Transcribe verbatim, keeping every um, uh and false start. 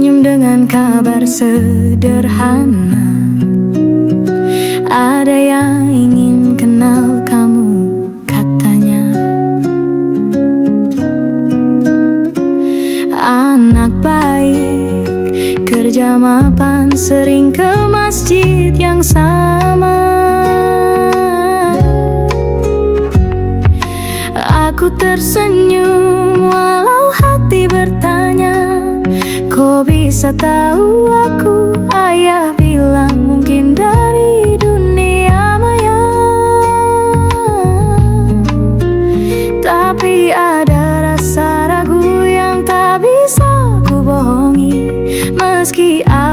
senyum dengan kabar sederhana. Ada yang ingin kenal kamu, katanya. Anak baik, kerja mapan, sering ke masjid yang sama. Aku tersenyum walau hati bertanya, kok bisa tahu aku? Ayah bilang mungkin dari dunia maya. Tapi ada rasa ragu yang tak bisa ku bohongi. Meski aku